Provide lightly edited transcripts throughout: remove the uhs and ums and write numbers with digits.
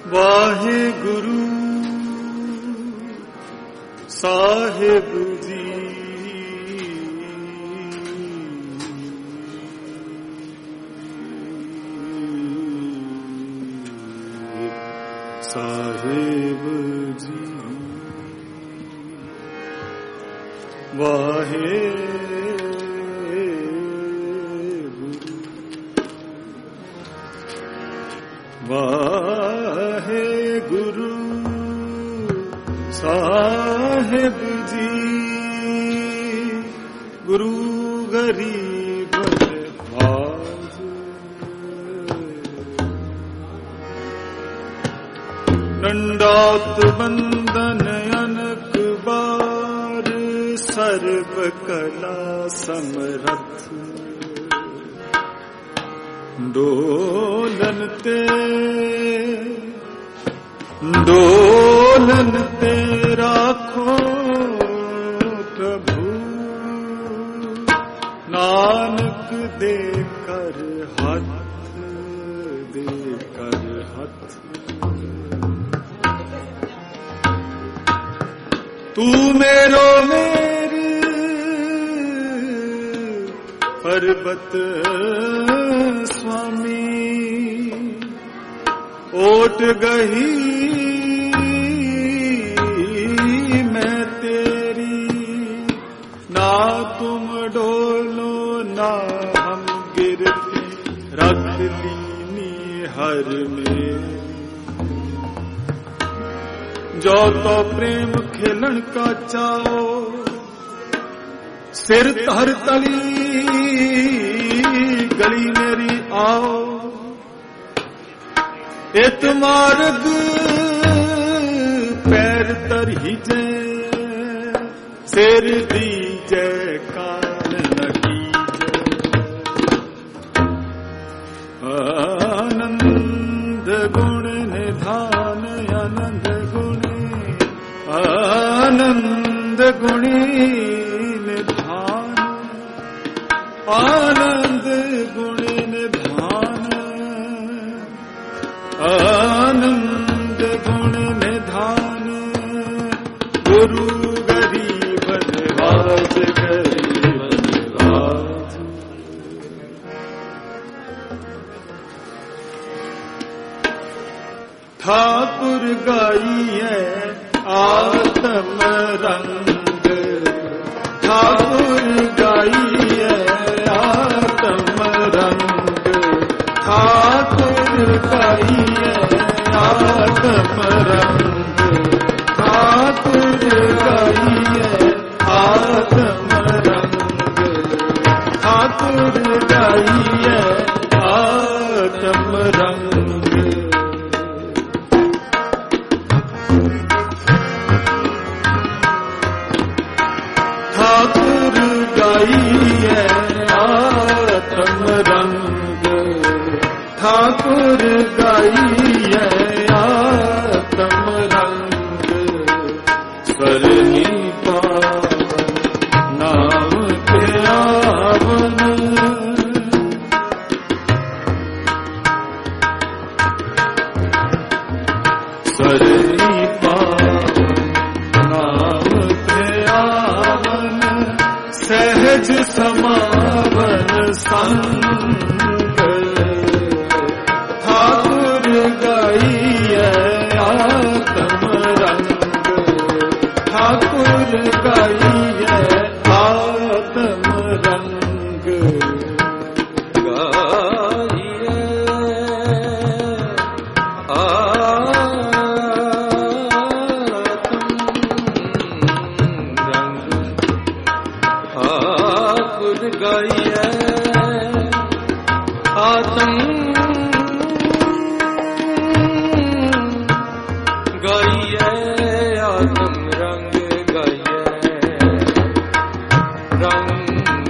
वाहेगुरु साहिब जी साहिब जी वाहेगुरु साहिब जी गुरु गरीब नवाज दंडात बंदन अनक बार सर्व कला समरथ डोलन ते राखो प्रभु नानक देकर हाथ तू मेरो मेरी पर्वत स्वामी ओट गही मैं तेरी ना तुम डोलो ना हम गिरते रख लीनी हर में जो तो प्रेम खेलन का चाओ सिर हर तली गली मेरी आओ इत मार्ग पैर तर ही जय सिर दी जय काल लगी आनंद गुण निधान आनंद गुणी निधान आनंद गुणी निधान आनंद गुण निधान गुरु गरीब निवाज गरीब निवाज ठाकुर गाई है आत्म रंग ठाकुर गाई है आत्म रंग ठाकुर गाई है आत्म रंग ठाकुर गाई है आत्म रंग ठाकुर गाई है आत्म रंग ठाकुर गाई है आत्म रंग ठाकुर गाई है आत्म रंग सरनी नाम के आवन सरनी नाम के आवन सहज समावन संग ठाकुर गाई है आत्म रंग ठाकुर गाई है आत्म रंग गाई है ठाकुर गाई है आत्म गाई है आत्म रंग गाई है रंग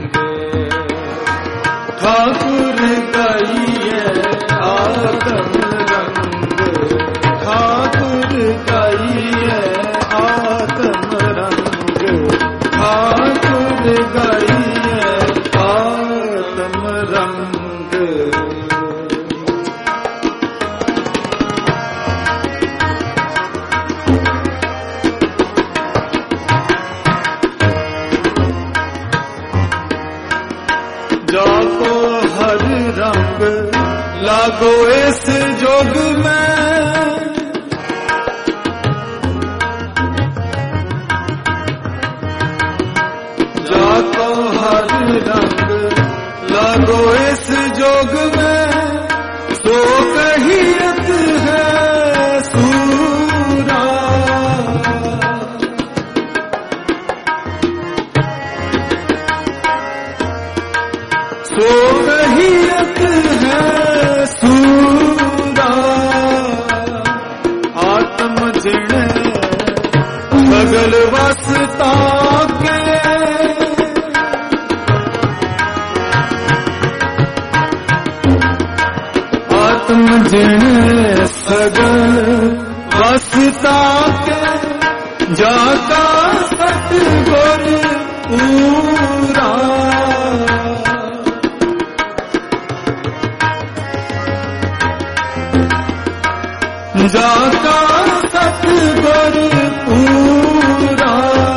ठाकुर गाई है आत्म रंग ठाकुर गाई है आत्म रंग ठाकुर गाई है आत्म रंग जाको हर रंग लागो इस जोग में, जाको हर रंग लागो इस जोग में, सो कहियत है सूरा। सो कहियत है सूरा, आत्म जिण सगल वसता के, आत्म जिण सगल वसता के, जाका सतगुर पूरा। जाका सतगुर पूरा,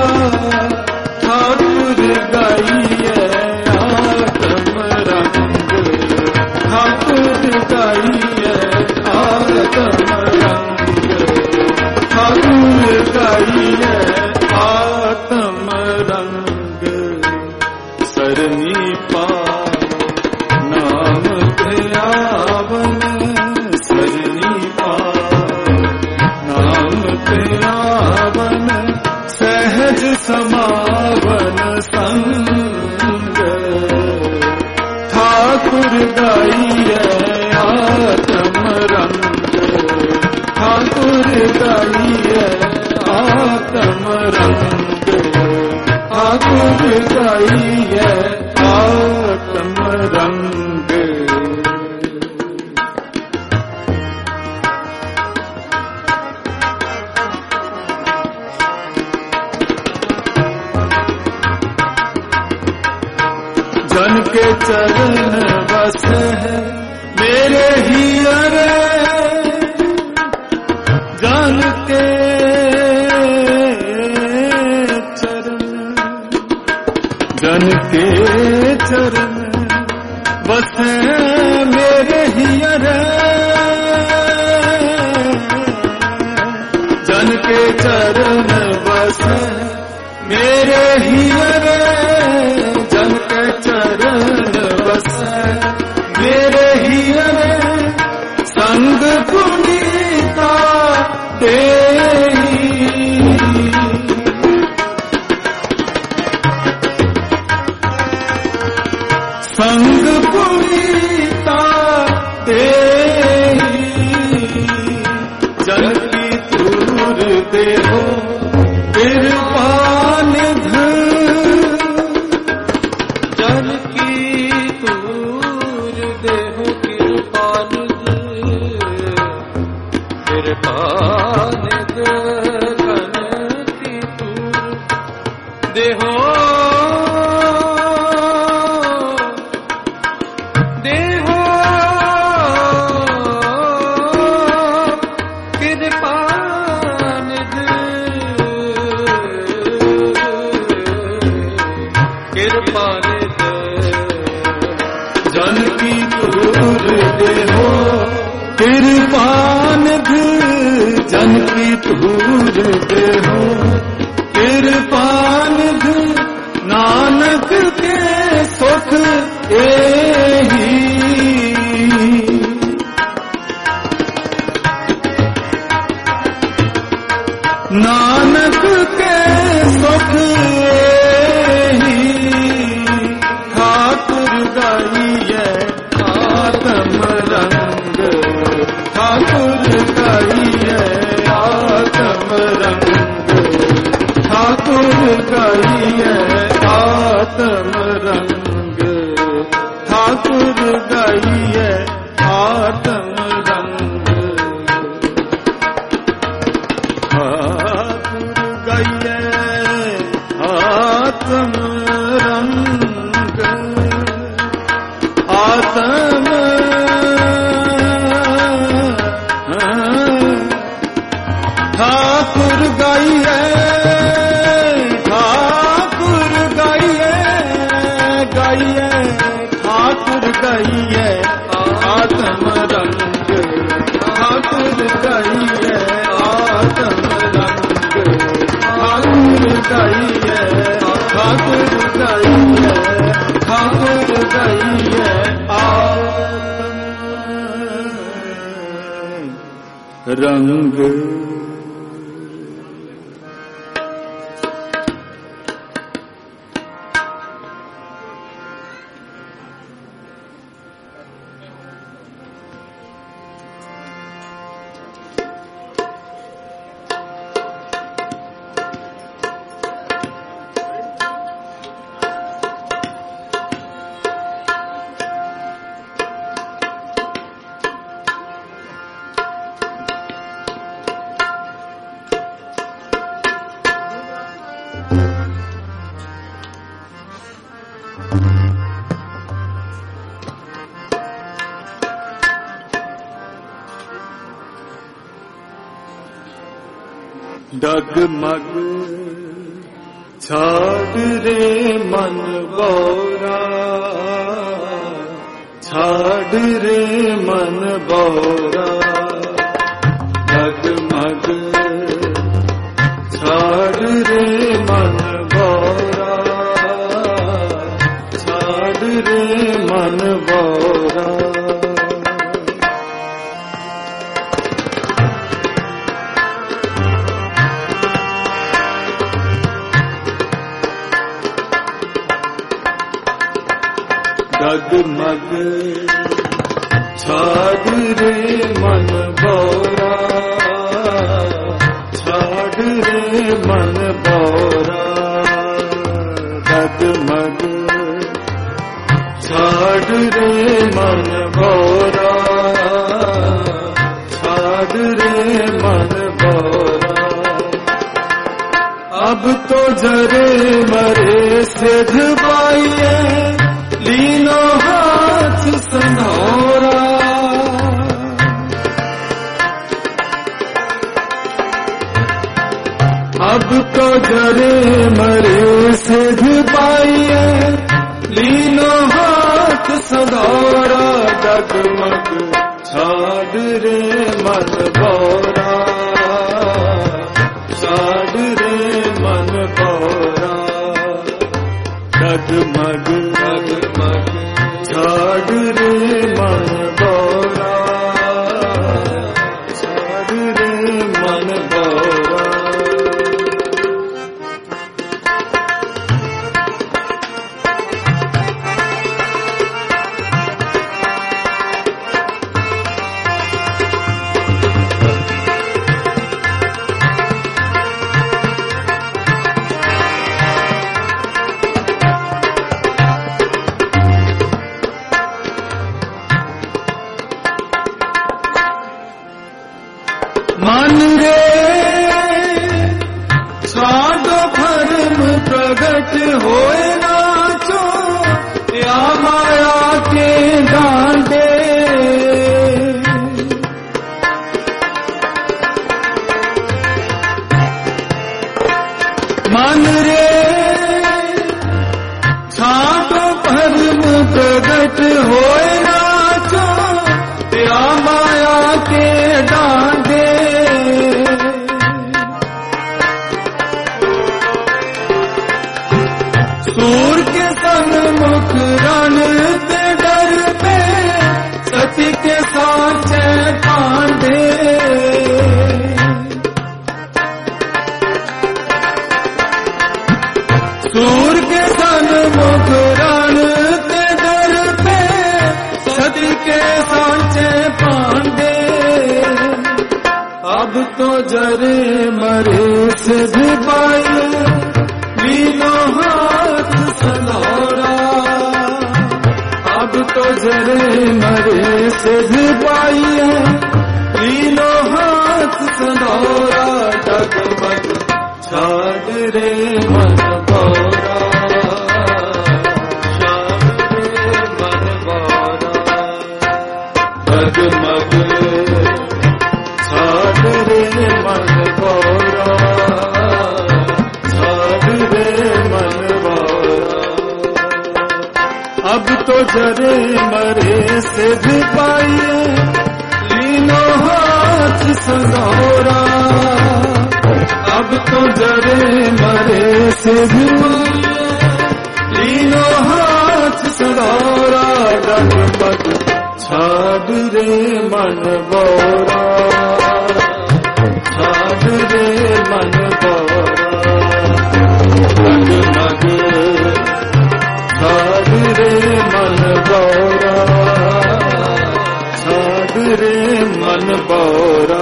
ठाकुर गाइए आत्म रंग, ठाकुर गाइए आत्म रंग, ठाकुर गाइए आत्म रंग। सरनी पा नाम ध्यावन, सरनी पा नाम ध्यावन, सहज समावन संग। ठाकुर गाइए आत्म रंग, ठाकुर गाइए आत्म रंग, ठाकुर गाइए आत्म रंग। जन के चरण बस है मेरे हियर, जन के चरण, जन के चरण बस है मेरे हियर, जन के चरण बस है मेरे हियर, जन के चरण बस मेरे हियर, संग पुनीता तेरी, संग पुनीता तेरी, जन की दूर देहो कृपा निध, जन की दूर देहो कृपा निध, कृपा निध कन की दूर देहो, देहो कृपा निध, कृपा निध, जन की दूर देहो कृपा निध, जन की दूर देहो कृपा निध, नानक के सुख एही, नानक के सुख एही, ठाकुर गाइए आत्म रंग, ठाकुर गाइए आत्म रंग, ठाकुर गाइए आत्म रंग, ठाकुर गाइए आत्म रंग, ठाकुर गाइए आत्म रंग, आत्म ठाकुर गाइए, ठाकुर गाइए, गाइए ठाकुर गाइए आत्म रंग, ठाकुर गाइए आत्म रंग, ठाकुर गाइए, ठाकुर गाइए, ठाकुर गाइए आत्म रंग। डगमग छाड़ रे मन बोरा, छाड़ रे मन बोरा, डगमग छाड़ रे मन बोरा, छाड़ रे मन बोरा। डगमग छाड़ रे मन बोरा, छाड़ रे मन बोरा, डगमग छाड़ रे मन बोरा, छाड़ रे मन बोरा। अब तो जरे मरे सिद्ध पाइए लीनो हाथ संधोरा, अब तो जरे मरे सिद्ध पाइए लीनो हाथ संधोरा। डगमग छाड़ रे मन बोरा, छाड़ रे मन बोरा, डगमग छाड़ रे मन बोरा, छाड़ रे मन बोरा। मन रे छाड़ो भरम प्रगट होए नाचो, या माया के डांडे। मन रे छाड़ो भरम प्रगट होए नाचो, या माया के डांडे। सूर के सन्मुख रण ते डर पे, सती के साचे कांधे। सूर के सन्मुख रण ते डर पे, सती के साचे पांडे। अब तो जरे मरे सिद्ध पाए लीनो हाथ संधोरा, अब तो जरे मरे सिद्ध पाइए लीनो हाथ संधोरा। डगमग छाड़ रे मन बोरा, छाड़ रे मन बोरा, डगमग छाड़ रे मन बोरा, छाड़ रे मन बोरा। अब तो जरे मरे सिद्ध पाइए, लीनो हाथ संगोरा। अब तो जरे मरे सिद्ध पाइए, लीनो हाथ संगोरा। डगमग छाड़ रे मन बोरा, छाड़ रे मन बोरा। डगमग छाड़ रे मन बोरा, छाड़ रे मन बोरा।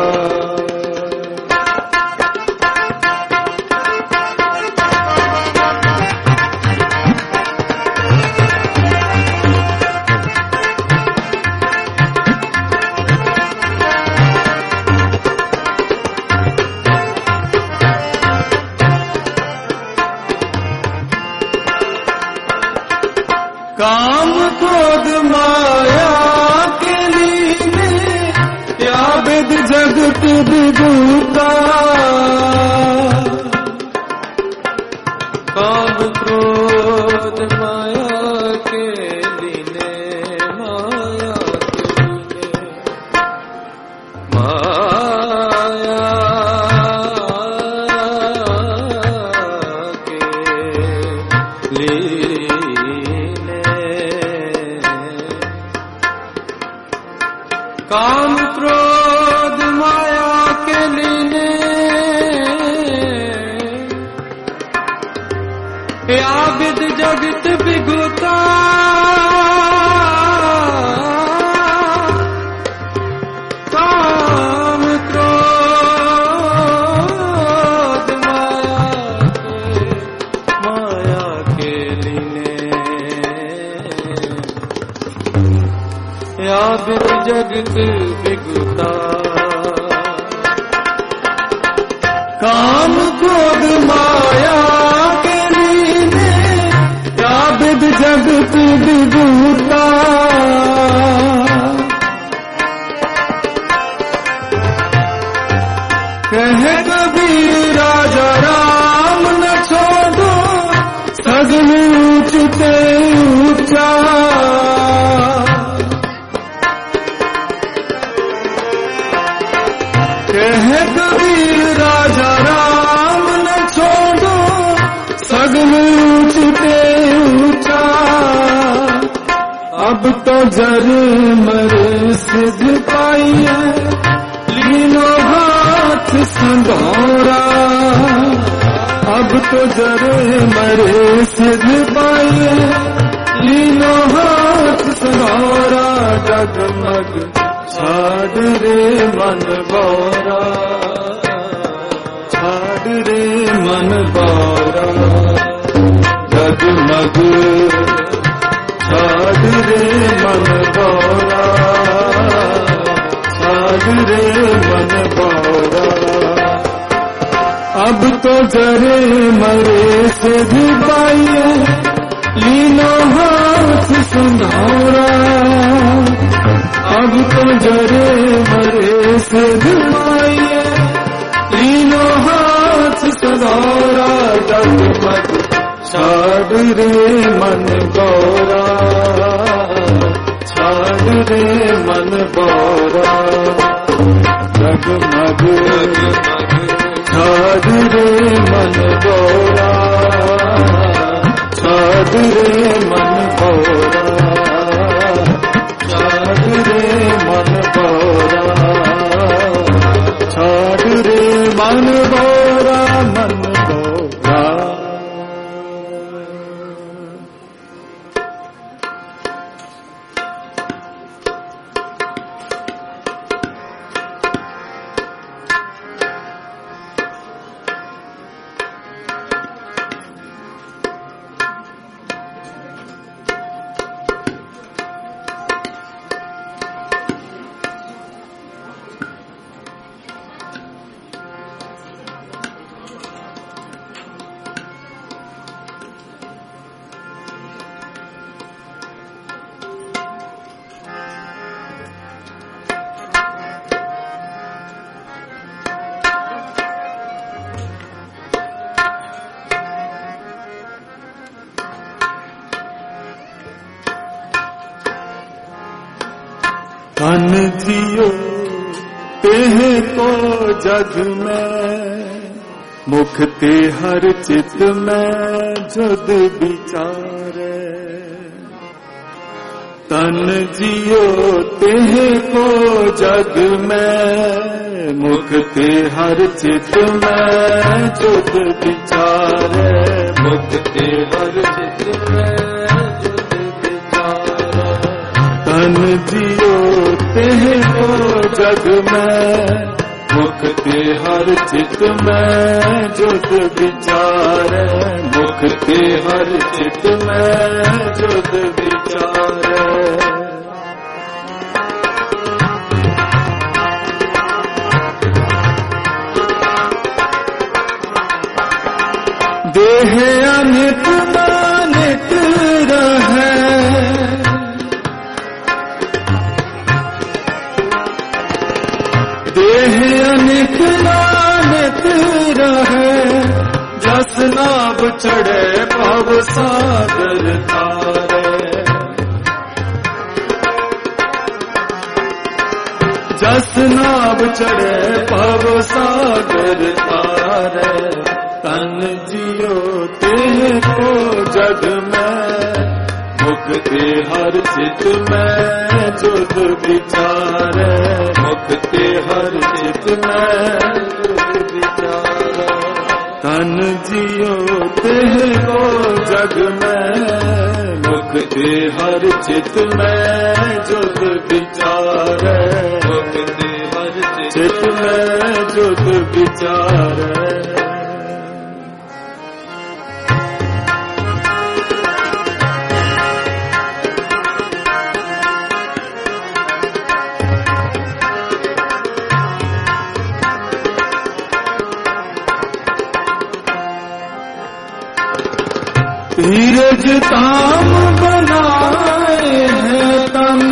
काम क्रोध माया के लीने, या विद जगत विदूता। काम क्रोध माया के लीने, माया के लीने, माया के लीने। काम क्रोध माया के लीने, या विद जगत विगुता। काम क्रोध माया के लीने, या विद जगत विगुता। काम क्रोध माया के लीने, या विद जगत विगुता। कहे कबीर राजा राम न छोड़ो, सगल ऊंचते ऊंचा। कहे कबीर राजा राम न छोड़ो, सगल ऊंचते ऊंचा। अब तो जरे मरे सिद्ध पाइए, लीनो हाथ संगोरा। अब तो जरे मरे सिद्ध पाइए, लीनो हाथ संगोरा। डगमग छाड़ रे मन बोरा, छाड़ रे मन बोरा। डगमग छाड़ रे मन बोरा, छाड़ रे मन बोरा। अब तो जरे मरे सिद्ध पाइए, लीनो हाथ संगोरा। अब तो जरे मरे सिद्ध पाइए, लीनो हाथ संगोरा। डगमग छाड़ रे मन बोरा, छाड़ रे मन बोरा। डगमग छाड़ रे मन बोरा, छाड़ रे मन बोरा। छाड़ रे मन बोरा, छाड़ रे मन बोरा, मन बोरा। तन जियो तेह को जग में, मुख ते हर चित में जुद विचारे। तन जियो तेह को जग में, मुख ते हर चित में जुद विचारे। मुख ते हर चित में जुद विचारे। तन जियो तेह को जग में, मुख ते हर चित में जुद विचारे। मुख ते हर चित में जुद विचारे। देह अनित नानित रहे, देह अनित नानित रहे। जस नाभ चढ़े भव सागर तारे। जस नाभ चढ़े भव सागर तारे। तन जियो तेह को जग में, मुख ते हर चित में जुद विचारे। मुख ते हर चित में जुद विचारे। तन जियो तेह को जग में, मुख ते हर चित में जुद विचारे। मुख ते हर चित में जुद विचारे। धीरज धाम बनाए हैं तन,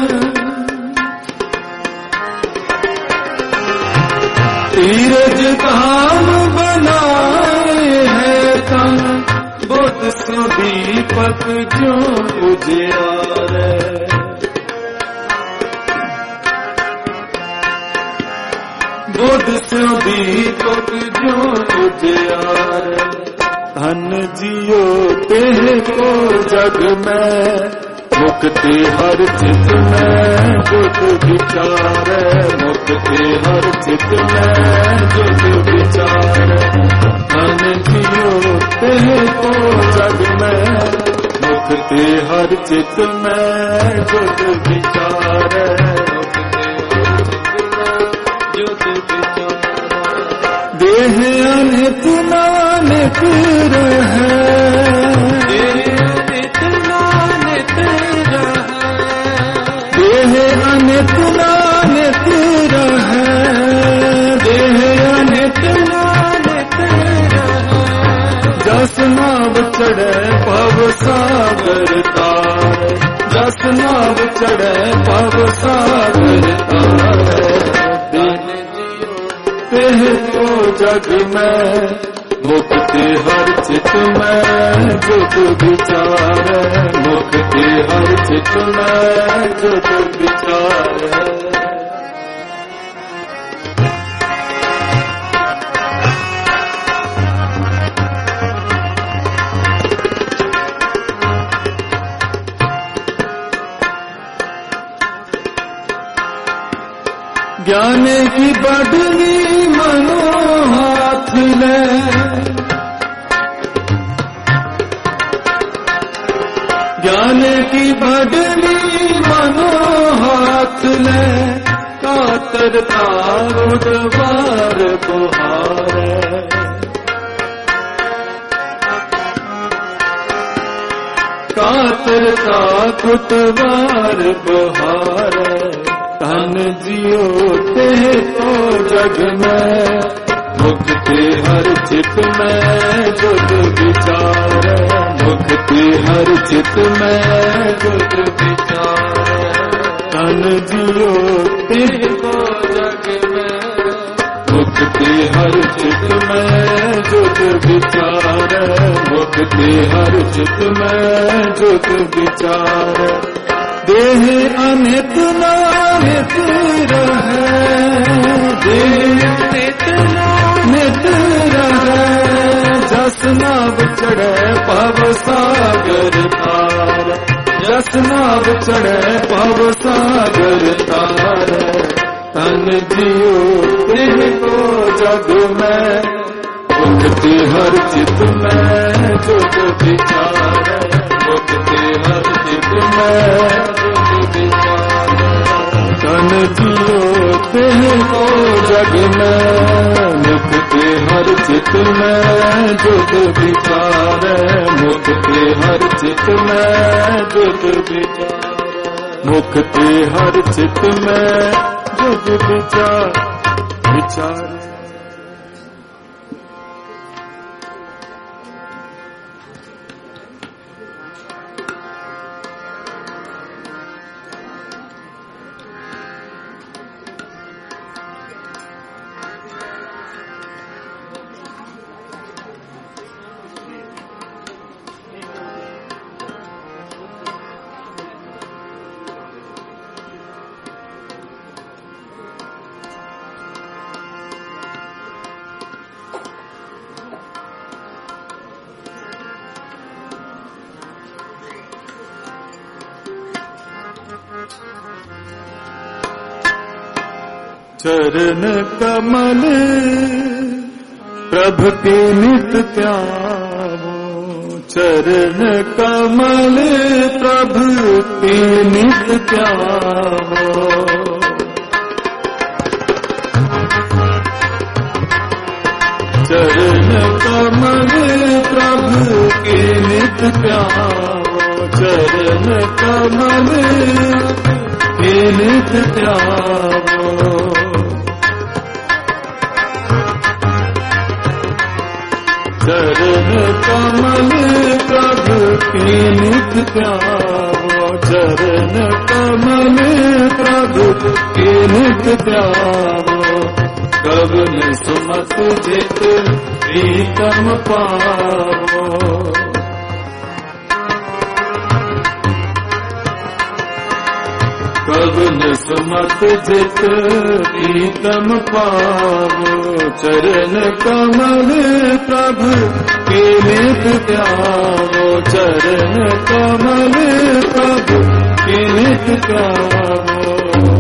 धीरज धाम बनाए हैं तन। बुद्ध से दीपक जो उजियारे। बुद्ध से दीपक जो उजियारे। धन जियो तेह को जग में, मुख ते हर चित में जुद विचारे। मुख ते हर चित में जुद विचारे। धन जियो तेह को जग में, मुख ते हर चित में जुद विचारे। देह अनित नानित रहे। देह अनित नानित रहे। देह अनित नानित रहे। देह अनित नानित रहे। जस नाभ चढ़े भव सागर तारे। जस नाभ चढ़े भव सागर तारे। तेह को जग में, मुख ते हर चित में जुद विचारे। मुख ते हर चित में जुद विचारे। ज्ञान की बढ़नी मनो हाथ ले। ज्ञान की बढ़नी मनो हाथ ले। कातर तारुद बार बुहारे। कातर ताकुत बार बुहारे। धन जियो तेह को जग में, मुख ते हर चित में जुद विचारे। मुख ते हर चित में जुद विचारे। धन जियो तेह को जग में, मुख ते हर चित में जुद विचारे। मुख ते हर चित में जुद विचारे। देह नित नानित रहे, नित नित रहे, जस नाव चढ़े भव सागर तार, जस नाव चढ़े भव सागर तार, तन जियो तिनको जग में, मुक्ति हर चित में जुग विचार, मुक्ति हर चित में जुग विचार, तन जियो तिनको जग में, मुक्ति हर चित में जुग विचार, मुक्ति हर चित में जुग विचार, मुक्ति हर चित में जुग विचार विचार। चरण कमल प्रभु के नित त्यागो, चरण कमल प्रभु के नित त्यागो, चरण कमल प्रभु के नित त्यागो, चरण कमल के नित त्यागो, चरण कमल प्रभु के नित त्यागो, चरण कमल प्रभु के नित त्यागो, कवन सुमत जित प्रीतम पावो, कवन सुमत जित प्रीतम पावो, चरण कमल प्रभु के नित त्यागो, चरण कमल प्रभु के नित त्यागो,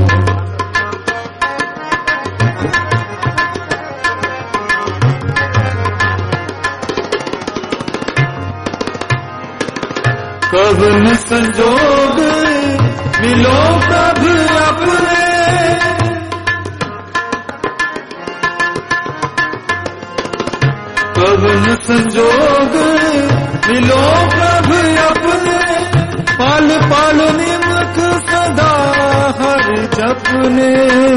कवन संजोग मिलो प्रभु अपने, कवन संजोग मिलो प्रभु अपने, पाल पाल निमख सदा हर जपने,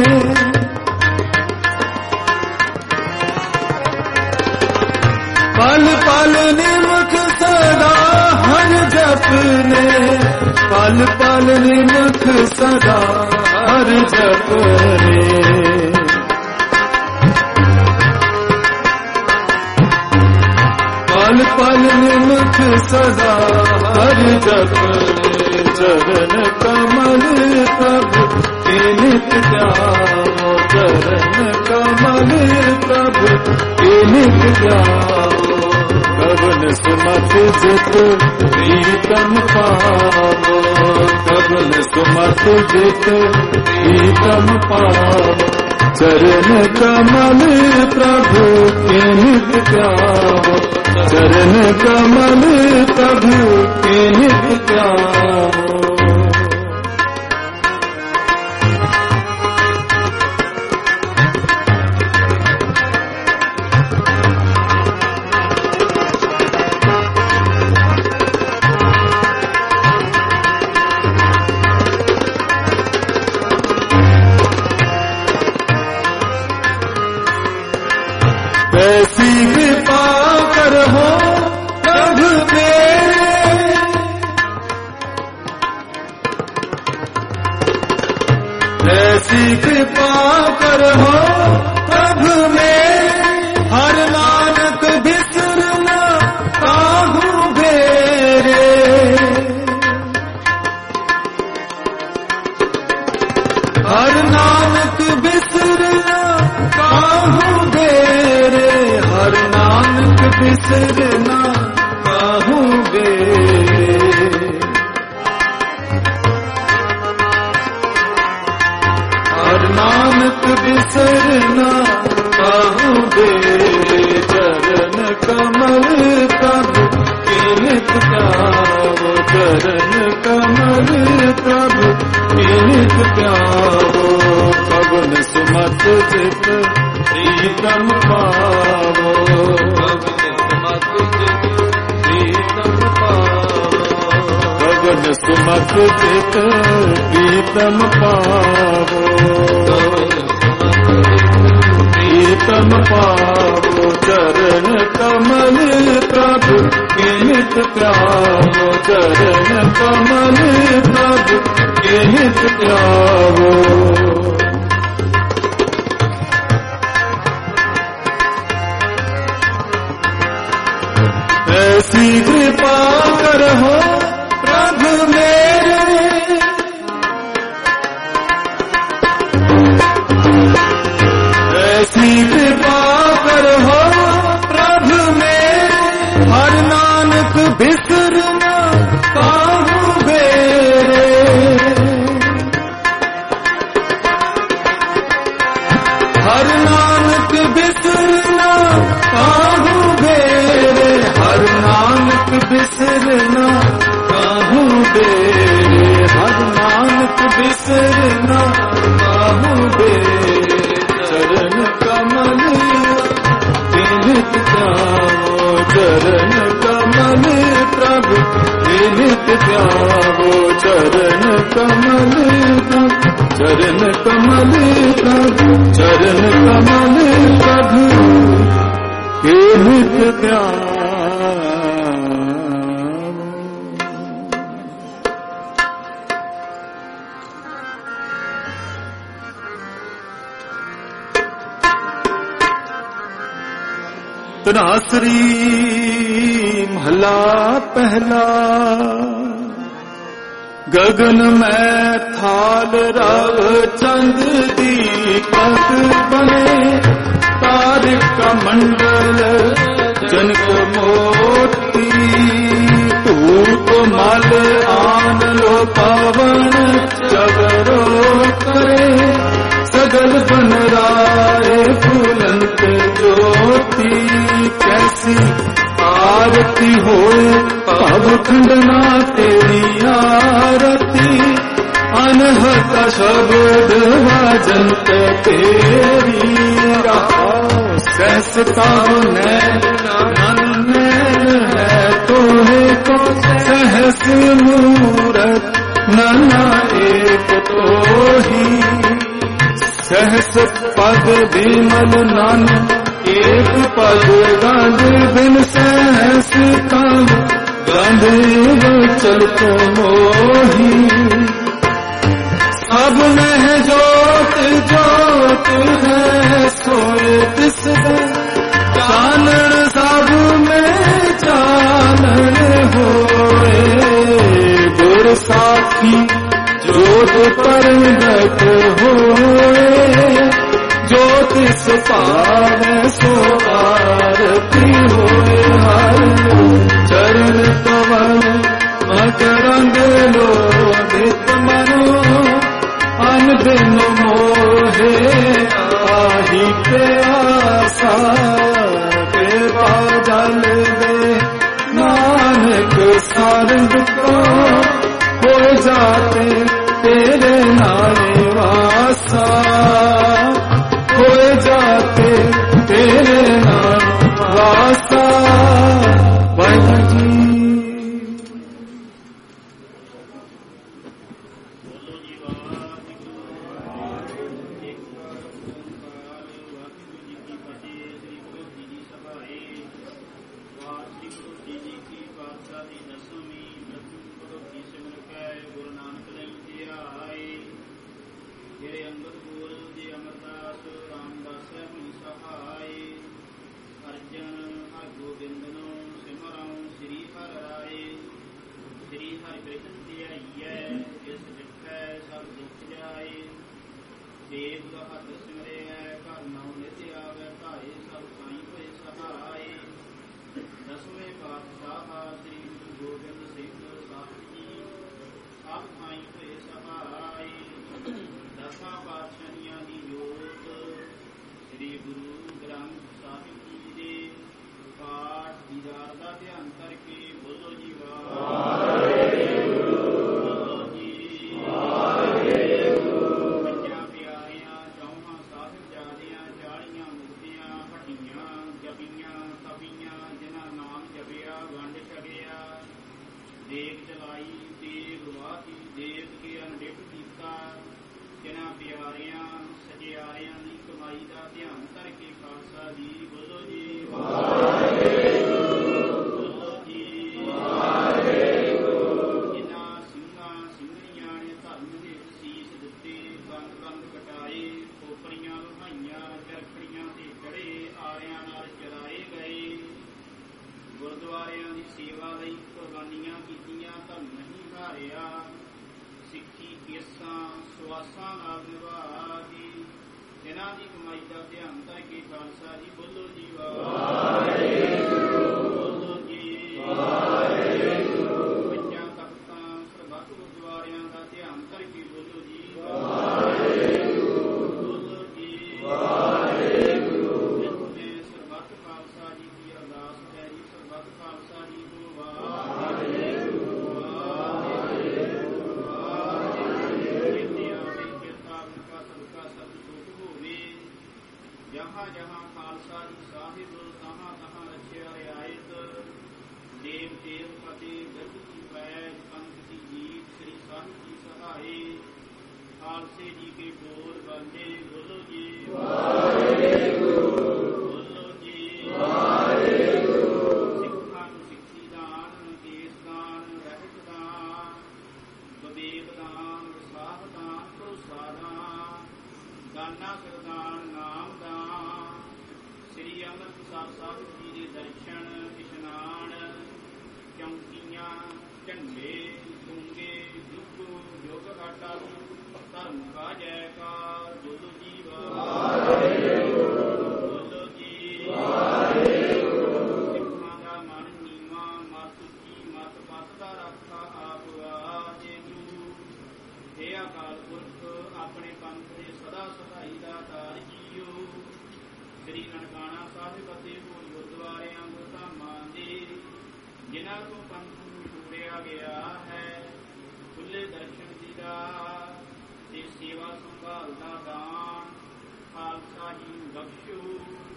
पाल पाल निमख सदा हर जपने, पाल पाल निमख सदा हर जपने, पाल पाल निमख सदा हर जपने, चरण कमल प्रभु के नित त्यागो, चरण कमल प्रभु के नित त्यागो, कवन सुमत जित प्रीतम पावो, कवन सुमत जित प्रीतम पावो, चरण कमल प्रभु के नित त्यागो, चरण कमल प्रभु के नित त्यागो। ऐसी कृपा करहो प्रभु मेरे, ऐसी कृपा करहो प्रभु मेरे, हर नानक बिसरना काहू बेरे, हर नानक बिसरना काहू बेरे, हर नानक बिसरना काहू बेरे। हर नानक बिसरना काहू बेरे, चरण कमल प्रभु नित प्यारो, चरण कमल प्रभु नित प्यारो। पवन सुमत चित प्रीतम पावो, पवन सुमत चित प्रीतम पावो, पवन सुमत चित प्रीतम पावो, प्रीतम पावो। चरण कमल प्रभु नित प्यारो, चरण कमल प्रभु नित प्यारो। ऐसी कृपा करहो प्रभु मेरे, ऐसी कृपा करहो प्रभु मेरे, हर नानक बिसरना काहू बेरे। हर नानक बिसरना काहू बेरे, हर नानक बिसरना काहू बेरे, हर नानक बिसरना काहू बेरे। चरण कमल नित प्यारो, चरण कमल प्रभु नित प्यारो, चरण कमल प्रभु, चरण कमल प्रभु, चरण कमल प्रभु नित प्यारो। तनासरी महला पहला, गगन में थाल रव चंद दीपक बने, तारिक का मंडल जनक मोती, धूप मल आन लो पावन जगरो करे, सगल बन राय फूलंत ज्योति। कैसी आरती होए पब खंडना तेरी आरती, अनहत शब्द भजंत तेरी रहो। सहसता नैन है तोहे को सहस मूरत, नना एक तो ही। सहस पद विमल नानक एक पद गंध, बिन सहस काम गंध चलत मोही। सब में जोत जोत है सोए तिस चानन, सब में चानन होए। गुर साखी जोत परगट होए, ज्योतिष पावे सो आरती होए। हर चरण पवन मकरंद लोभित मनो, अनदिन मोहे आही पे आशा। कृपा जल दे नानक सारंग को, हो जाते तेरे नारे वासा, हो जाते तेरे नाम वासा। वाहिगुरू जी। ਦੇਵ ਹੱਥ ਸਿਮਰਿਐ ਘਰ ਨਾਉ ਨਿਤ ਆਵੈ ਭਾਏ ਸਭ ਸਾਈ ਹੋਏ ਸਹਾਏ। ਦਸਵੇਂ ਪਾਤਸ਼ਾਹ ਸ੍ਰੀ ਗੁਰੂ ਗੋਬਿੰਦ ਸਿੰਘ ਸਾਹਿਬ ਜੀ ਆਪ ਸਾਈ ਹੋਏ ਸਹਾਏ। ਦਸਾਂ ਪਾਤਸ਼ਾਹੀਆਂ ਦੀ ਜੋਤ ਸ੍ਰੀ ਗੁਰੂ ਗ੍ਰੰਥ ਸਾਹਿਬ ਜੀ ਦੇ ਪਾਠ ਦੀਦਾਰ ਦਾ ਧਿਆਨ ਕਰਕੇ ਬੋਲੋ ਜੀ ਵਾਹਿਗੁਰੂ, ਬੋਲੋ ਜੀ ਵਾਹਿਗੁਰੂ। ਬੱਚਿਆਂ ਪਿਆਰਿਆਂ ਚੌਹਾਂ ਸਾਹਿਬਜ਼ਾਦਿਆਂ 40 ਮੁਕਤੀਆਂ ਹੱਡੀਆਂ ਜਪੀਆਂ ਤਪੀਆਂ ਜਿਨ੍ਹਾਂ ਨਾਮ ਜਪਿਆ ਵੰਡ ਛਕਿਆ। ਦੇਗ ਜਲਾਈ ਦੇਗ ਵਾਹੀ ਦੇਗ ਕੇ ਅਨਡਿੱਠ ਕੀਤਾ। ਜਿਨ੍ਹਾਂ ਪਿਆਰਿਆਂ ਸਜਿਆਰਿਆਂ ਦੀ ਕਮਾਈ ਦਾ ਧਿਆਨ ਕਰਕੇ ਖਾਲਸਾ ਜੀ ਬੋਲੋ ਜੀ ਵਾਹਿਗੁਰੂ, ਬੋਲੋ ਜੀ ਵਾਹਿਗੁਰੂ। ਜਿਨ੍ਹਾਂ ਸਿੰਘਾਂ ਸਿੰਘਣੀਆਂ ਨੇ ਧਰਮ ਦੇ ਸੀਸ ਦਿੱਤੇ, ਕੰਨ ਕੰਨ ਕਟਾਏ, ਖੋਪਰੀਆਂ ਲੁਹਾਈਆਂ, ਚਰਖੜੀਆਂ ਤੇ ਚੜੇ, ਆਰਿਆਂ ਨਾਲ ਚਲਾਏ ਗਏ। ਗੁਰਦੁਆਰਿਆਂ ਦੀ ਸੇਵਾ ਲਈ ਕੁਰਬਾਨੀਆਂ ਕੀਤੀਆਂ, ਧਰਮ ਨਹੀਂ ਹਾਰਿਆ। ਸਿੱਖੀ ਕੇਸਾਂ ਸੁਆਸਾਂ ਨਾਲ ਨਿਭਾ ਕੇ ਜਿਨ੍ਹਾਂ ਦੀ ਕਮਾਈ ਦਾ ਧਿਆਨ ਕਰਕੇ ਖਾਲਸਾ ਜੀ ਬੋਲੋ ਜੀ ਵਾਹਿਗੁਰੂ, ਬੋਲੋ ਜੀ ਵਾਹਿਗੁਰੂ। ਬੱਚਿਆਂ ਤਖਤਾਂ ਸਰਬੱਤ ਗੁਰਦੁਆਰਿਆਂ ਦਾ ਧਿਆਨ ਕਰਕੇ ਬੋਲੋ ਜੀ ਵਾਹਿਗੁਰੂ, ਬੋਲੋ ਜੀ ਵਾਹਿਗੁਰੂ। ਇੱਥੇ ਸਰਬੱਤ ਖਾਲਸਾ ਜੀ ਦੀ ਅਰਦਾਸ ਹੈ ਜੀ, ਸਰਬੱਤ ਖਾਲਸਾ ਜੀ ਨੂੰ ਵਾਹਿਗੁਰੂ। ਜਹਾਂ ਜਹਾਂ ਖਾਲਸਾ ਜੀ ਸਾਹਿਬ ਤਹਾਂ ਤਹਾਂ ਰਚਿਆ ਰਿਆਇਤ। ਦੇਵ ਦੇਵ ਫਤਿਹ ਗੱਜ ਕੀ ਪੈਜ ਪੰਥ ਕੀ ਜੀਤ ਸ੍ਰੀ ਸਾਹਿਬ ਜੀ ਸਹਾਏ। ਖਾਲਸੇ ਜੀ ਕੇ ਬੋਲ ਬਾਂਝੇ ਬੋਲੋ ਜੀ ਵਾਹਿਗੁਰੂ, ਬੋਲੋ ਜੀ ਵਾਹਿਗੁਰੂ। ਸਿੱਖਾਂ ਨੂੰ ਸਿੱਖੀ ਦਾਨ, ਕੇਸ ਦਾਨ, ਰਹਿਤ ਦਾਨ, ਵਿਵੇਕ ਦਾਨ, ਵਿਸਾਖ ਦਾਨ, ਭਰੋਸਾ ਦਾਨ, ਦਾਨਾ ਸਰਦਾਨ ਨਾਮ ਦਾਨ। ਸ੍ਰੀ ਅੰਮ੍ਰਿਤਸਰ ਸਾਹਿਬ ਜੀ ਦੇ ਦਰਸ਼ਨ ਇਸ਼ਨਾਨ, ਚੌਂਕੀਆਂ ਝੰਡੇ ਗੁੰਗੇ ਯੁੱਗ ਯੁੱਗ ਘਾਟਾ ਧਰਮ ਕਾ ਜੈਕਾਰ ਬੋਲੋ ਜੀ ਵਾਹਿਗੁਰੂ, ਬੋਲੋ ਜੀ ਵਾਹਿਗੁਰੂ। ਸਿੱਖਾਂ ਦਾ ਮਨ ਨੀਵਾਂ ਮਤ ਉੱਚੀ ਮਤ ਪਤ ਦਾ ਰਾਖਾ ਆਪ ਆਜੇ ਗੁਰੂ। हे ਅਕਾਲ ਪੁਰਖ ਆਪਣੇ ਪੰਥ ਦੇ ਸਦਾ ਸਹਾਈ ਦਾ ਤਾਰ ਜੀਓ। ਸ੍ਰੀ ਨਨਕਾਣਾ ਸਾਹਿਬ ਅਤੇ ਹੋਰ ਗੁਰਦੁਆਰਿਆਂ ਧਾਮਾਂ ਦੇ ਜਿਨ੍ਹਾਂ ਤੋਂ ਪੰਥ ਨੂੰ ਛੋੜਿਆ ਗਿਆ ਹੈ, ਖੁੱਲੇ ਦਰਸ਼ਨ ਦੀਦਾਰ ਤੇ ਸੇਵਾ ਸੰਭਾਲ ਦਾ ਦਾਨ ਖਾਲਸਾ ਜੀ ਨੂੰ ਬਖਸ਼ੋ।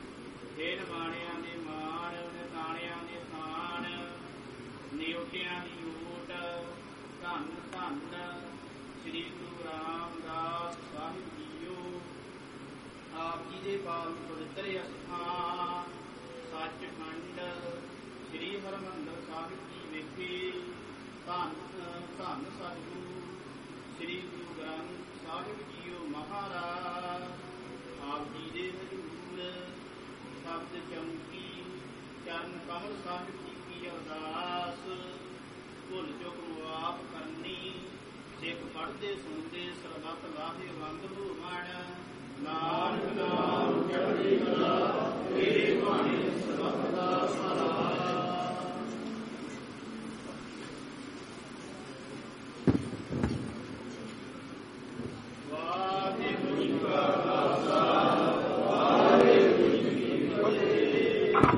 ਹੇ ਨਿਮਾਣਿਆਂ ਦੇ ਮਾਣ, ਨਿਤਾਣਿਆਂ ਦੇ ਥਾਣ, ਨਿਉਟਿਆਂ ਦੀ ਓਟ, ਧੰਨ ਧੰਨ ਸ੍ਰੀ ਗੁਰੂ ਰਾਮਦਾਸ ਸਾਹਿਬ ਜੀਓ। ਆਪ ਜੀ ਦੇ ਪਾਵਨ ਪਵਿੱਤਰ ਅਸਥਾਨ ਸੱਚਖੰਡ ਸ੍ਰੀ ਹਰਿਮੰਦਰ ਸਾਹਿਬ ਜੀ ਵਿਖੇ ਧੰਨ ਧੰਨ ਸਤਿਗੁਰੂ ਸ੍ਰੀ ਗੁਰੂ ਗ੍ਰੰਥ ਸਾਹਿਬ ਜੀਓ ਮਹਾਰਾਜ। ਆਪ ਜੀ ਦੇ ਹਜ਼ੂਰ ਸ਼ਬਦ ਚੌਂਕੀ ਚਰਨ ਕਮਲ ਸਾਹਿਬ ਜੀ ਕੀ ਅਰਦਾਸ। ਭੁੱਲ ਚੁੱਕ ਮੁਆਫ ਕਰਨੀ, ਸਿੱਖ ਪੜ੍ਹਦੇ ਸੁਣਦੇ ਸਰਬੱਤ ਲਾਹੇਵੰਦ ਹੋਵਣ। ਨਾਨਕ ਨਾਮ ਚੜ੍ਹਦੀ ਕਲਾ ਏ ਬਾਣੀ ਸਰਬੱਤ ਦਾ ਸਹਾਰਾ। ਵਾਹਿਗੁਰੂ ਜੀ ਕਾ ਖਾਲਸਾ, ਵਾਹਿਗੁਰੂ ਜੀ ਕੀ ਫਤਿਹ।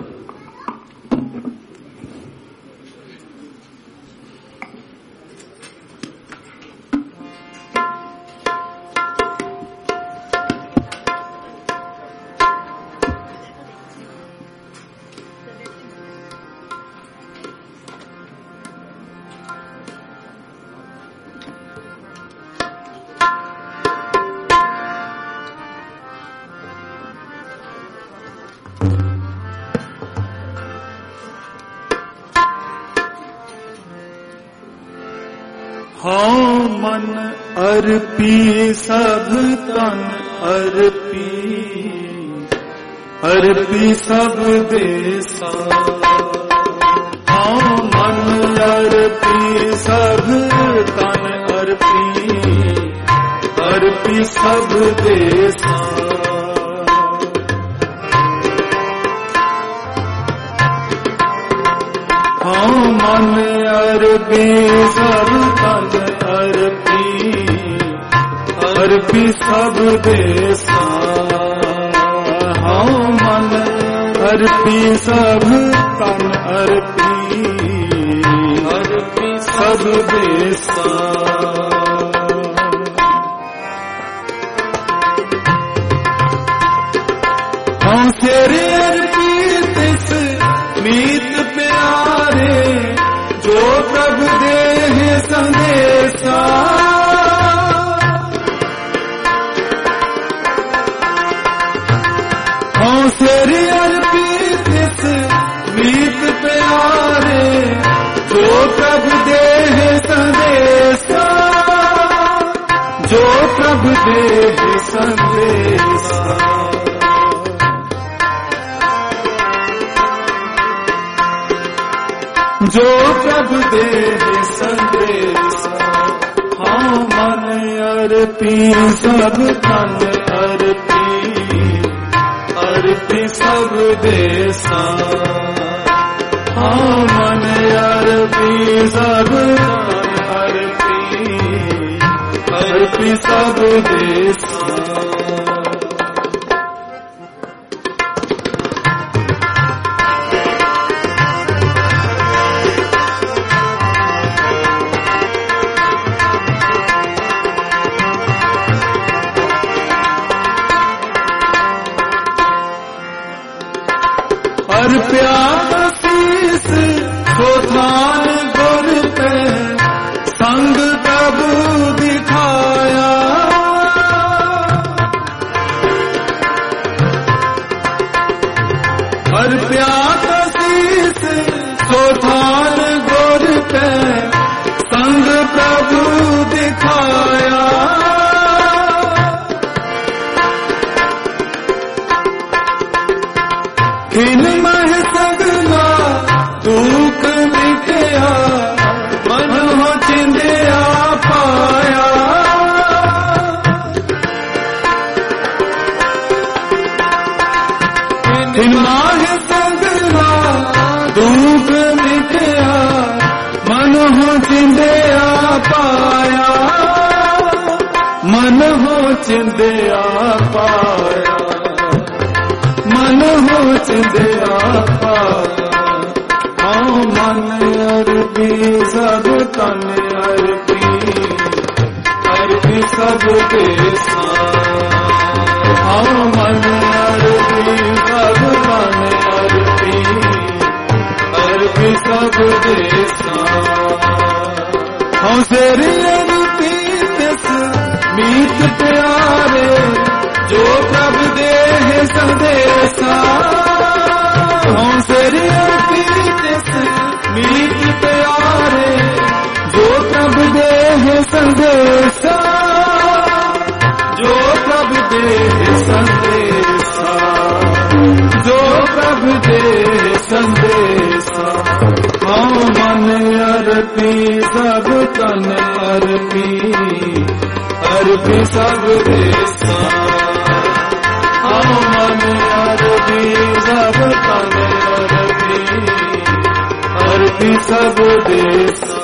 ਹਾਂ ਮਨ ਅਰਪੀ ਸਭ ਤਨ ਅਰਪੀ, ਅਰਪੀ ਸਭ ਦੇਸਾ। ਹਾਂ ਮਨ ਅਰਪੀ ਸਭ ਤਨ ਅਰਪੀ, अर्पी सब देसा हाँ मन अर्पी सब तन अर्पी सब देसा हाँ मन अर्पी सब तन अर्पी सब देसा हाँ तेरे अर्पी तिस मीत प्यारे जो प्रभु देह संदेशा हाँ तेरे अर्पी तिस मीत प्यारे जो प्रभु देह संदेशा जो प्रभु देह संदेशा जो प्रभु देह संदेशा हाँ मन अर्पी सब तन अर्पी सब देसा हाँ मन अर्पी सब अर्पी सब देसा अर्प्यासीस सोधान गुर पे संग प्रभु दिखाया अर्प्यासीस सोधान गुर पे संग प्रभु दिखाया खिन मह सगला दुख मिटया मन हो चिंदिया पाया खिन मह सगला दुख मिटया मन हो चिंदिया पाया मन हो चिंदिया पाया मन हो चिंदिया पाया हाँ मन अर्पी सब तन अर्पी सब देसा हाँ मन अर्पी सब तन अर्पी सब देसा हाँ तेरे अर्पी तिस मीत प्यारे जो प्रभु देह संदेशा हाँ तेरे अर्पी तिस मीत प्यारे जो प्रभु देह संदेशा जो प्रभु देह संदेशा जो प्रभु देह संदेशा हाँ मन अर्पी सब तन अर्पी सब देसा हाँ मन अर्पी सब तन अर्पी सब देसा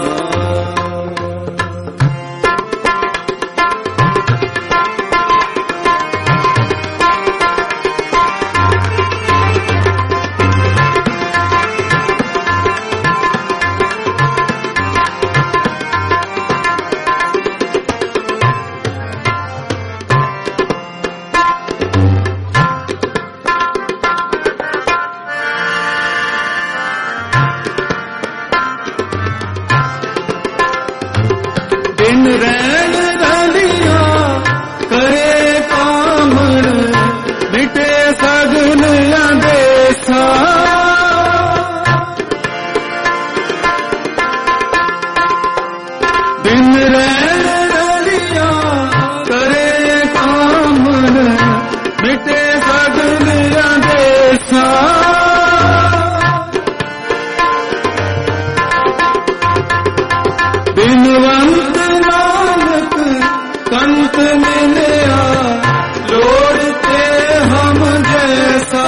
संत मिलया लोड़ते हम जैसा,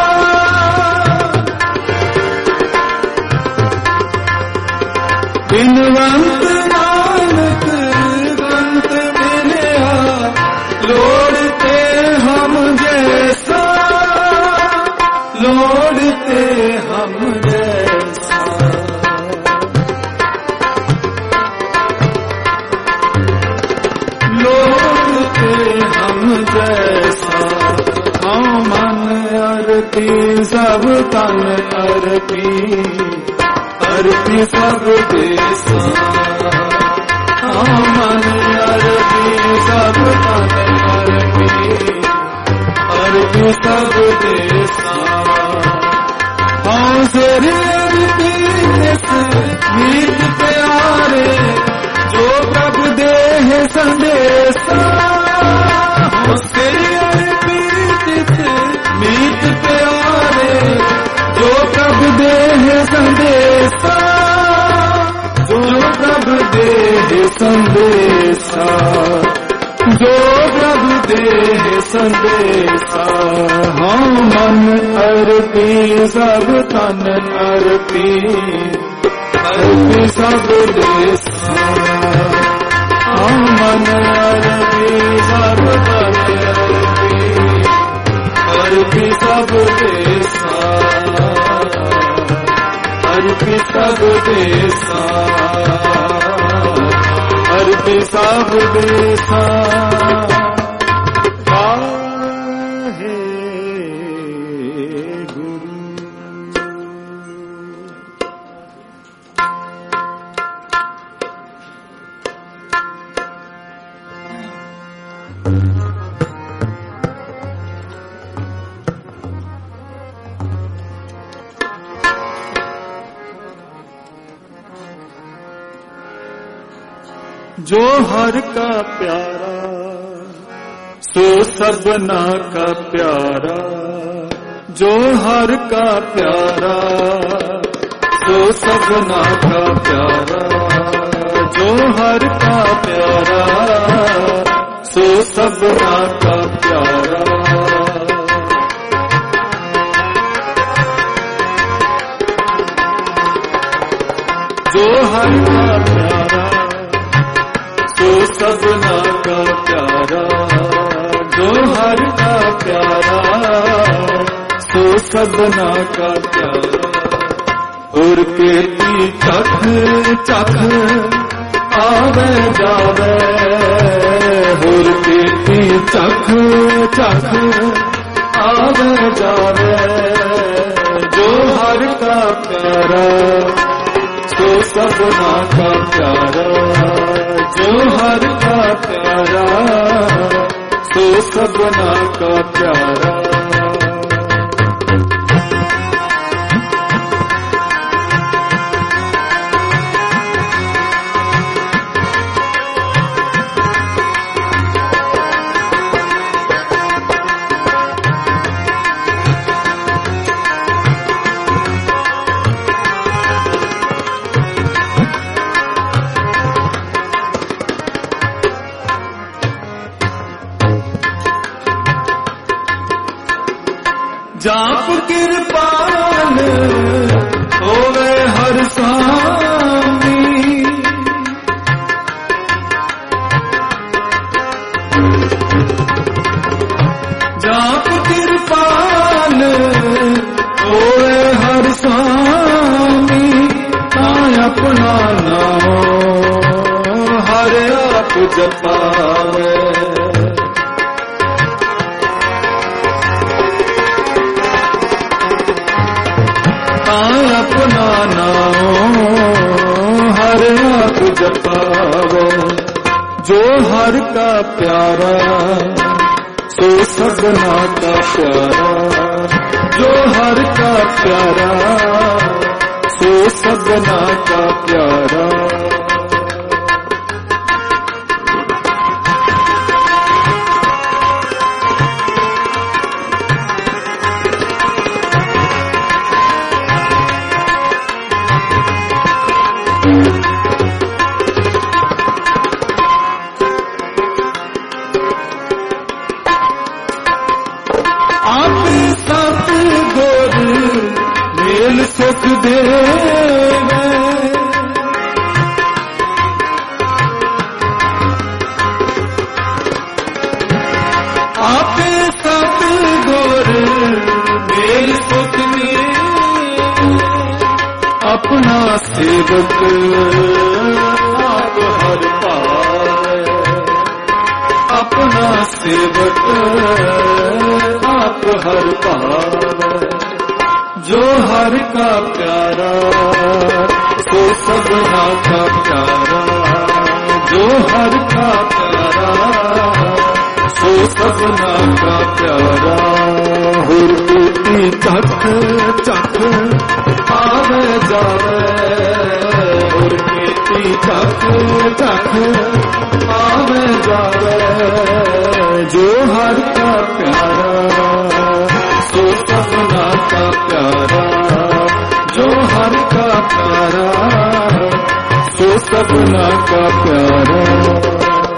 बिनवंत नानक संत मिलया लोड़ते हम जैसा, लोड़ते हम जैसा। लोड़ते हम जैसा, हाँ मन अर्पी सब तन अर्पी, अर्पी सब देसा, हाँ मन अर्पी सब तन अर्पी, अर्पी सब देसा। हाँ सेरी अर्पी मीत प्यारे जो प्रभु देह संदेशा, सेरी अर्पी मीत प्यारे जो प्रभु देह संदेशा, जो प्रभु देह संदेशा, जो प्रभु देह संदेशा। हाँ मन अर्पी सब तन अर्पी, अर्पी सब देशा, हाँ मन अर्पी सब तन अर्पी, अर्पी सब देशा, अर्पी सब देशा, अर्पी सब देशा। हे गुरु जो हर का प्यारा सो सबना का प्यारा, जो हर का प्यारा सो सबना का प्यारा, जो हर का प्यारा सो सबना का प्यारा। जो हर का प्यारा सो सबना का प्यारा, जो हर का प्यारा सो सबना का प्यारा। और केती चख चख आवे जावे, और केती चख चख आवे जावे। जो हर का प्यारा सो सबना का प्यारा, जो हर का प्यारा सो सबना का प्यारा। जाप कृपाल होवे हर स्वामी, जाप कृपाल होवे हर स्वामी। तां अपना नाम हर आप जपावे, अपना नाम हर आप जपावे। जो हर का प्यारा सो सबना का प्यारा, जो हर का प्यारा सो सबना का प्यारा। सुख देवे आपे सब गुर मेल सुख अपना सेवक आप हर पावे अपना सेवक आप हर पावे जो हर का प्यारा सो सबना का प्यारा जो हर का प्यारा सो सबना का प्यारा हुर की चख चख आवे जावे हुर की चख चख आवे जावे जो हर का प्यारा सो सबना का प्यारा जो हर का प्यारा सो सबना का प्यारा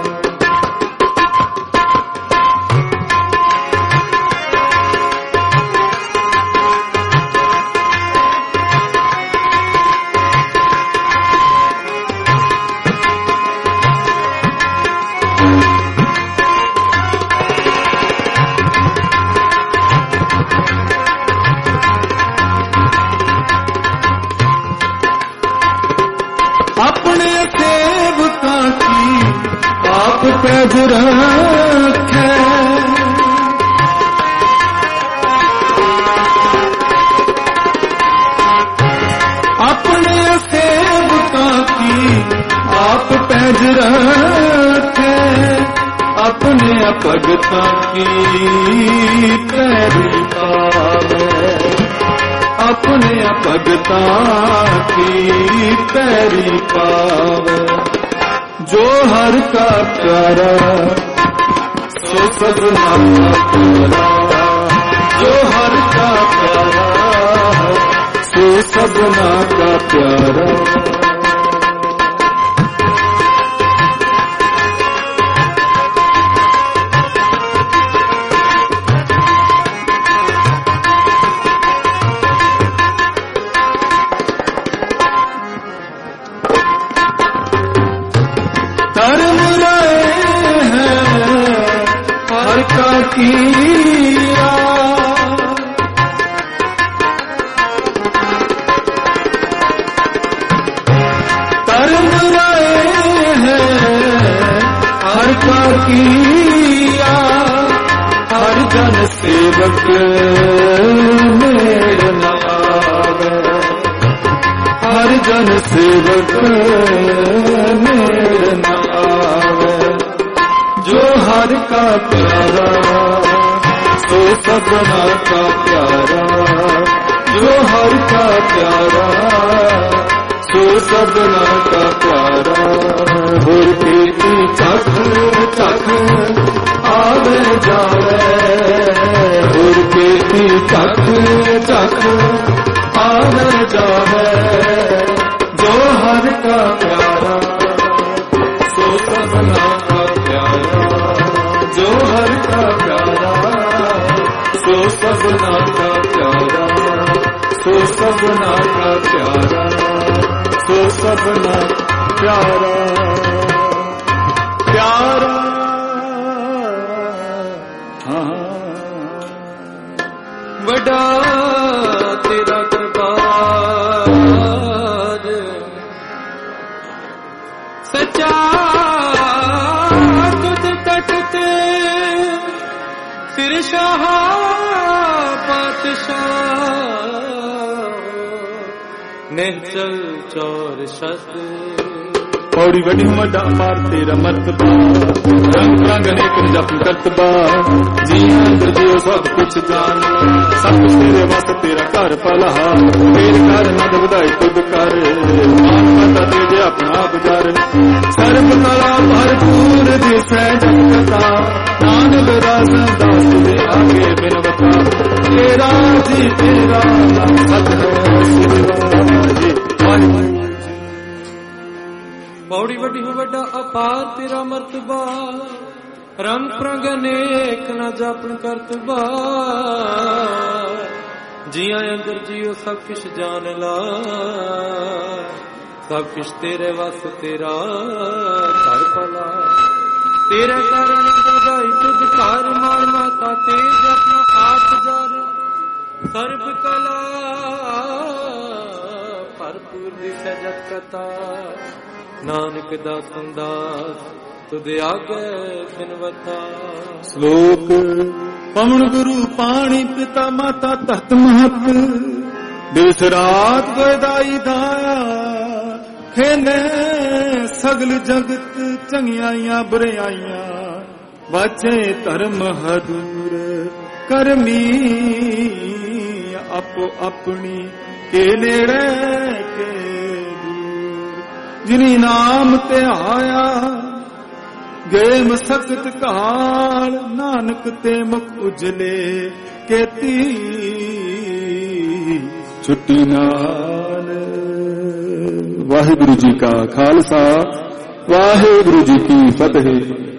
पैज रखे अपने सेवका की आप पैज रखे अपने भगता की पैरी पावे अपने भगता की पैरी पावे जो हर का प्यारा सो सबना का प्यारा जो हर का प्यारा सो सबना का प्यारा हर जन सेवक मेर नावे हर जन सेवक मेर नावे जो हर का प्यारा सो सबना का प्यारा जो हर का प्यारा सो सबना का प्यारा हुर की चख चख आवे जावे हुर की चख चख आवे जावे जो हर का प्यारा सो सबना का प्यारा जो हर का प्यारा सो सबना का प्यारा सो सबना का प्यारा सो सबना प्यारा प्यारा वडा तेरा दरबार सच्चा तुझ कटते फिर शाह पातशाह निहचल चौर शत पौड़ी वडी वड्डा पार तेरा मर्तबा रंग रंग अनेक जप करतबा जी अंदर जो सब कुछ जान सब कुछ तेरे वास्ते तेरा घर पला मेर घर नद ਵਧਾਈ तुद कर मान माता तेरे अपना गुजार सर्व कला भरपूर दिसै जगता नानक दास दास दे आगे बिनवता तेरा जी तेरा सत है जी पौड़ी वड्डी हो वड्डा अपार तेरा मर्तबा रंग प्रंग अनेक न जापन करतबा जिया अंदर जियो सब किश जान ला, सब किश तेरे वस तेरा घर भला। तेरे कारण जगाई तुझ घर मार माता तेज अपना आप जर, सर्व कला भरपूर दिशा जग कथा। नानक दासन दास तुझे आगे बिनवता। श्लोक पवन गुरु पाणी पिता माता तत महत, दिवस रात गोदाई दाया खेने सगल जगत चंगियाइयां बुराइयां। बचे धर्म हदूर करमी अपो अपनी के नेड़े के दूर। जिनी नाम ते आया गए मसकत काल, नानक ते मुख उजले केती छुट्टी नाल। वाहिगुरु जी का खालसा, वाहिगुरु जी की फतेह।